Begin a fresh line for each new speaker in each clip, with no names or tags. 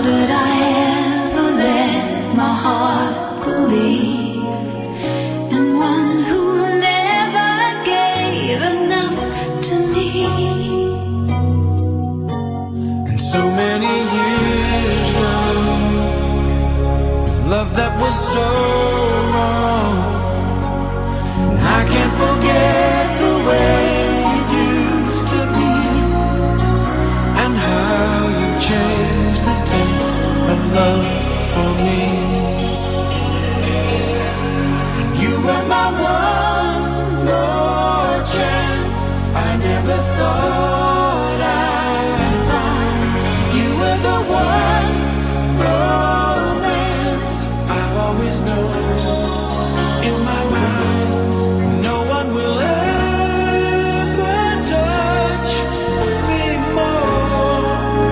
did I ever let my heart believe in one who never gave enough to me?
And so many years gone, with love that was so wrong, and I can't forget the way it used to be, and how you changed the taste of love for me. And you were my one more chance. I never thought I'd find. You were the one romance I've always known. In my mind, no one will ever touch me more.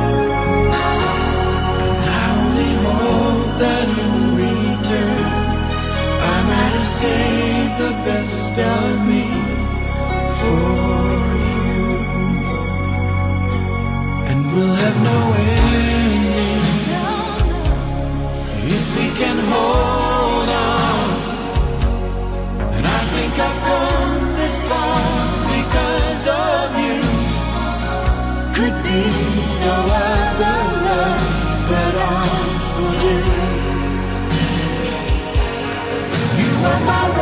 I only hope that in return I might have saved the best of me for you. And we'll have no ending if we can hold on. And I think I've come this far because of you. Could be no other love but ours will do. You are my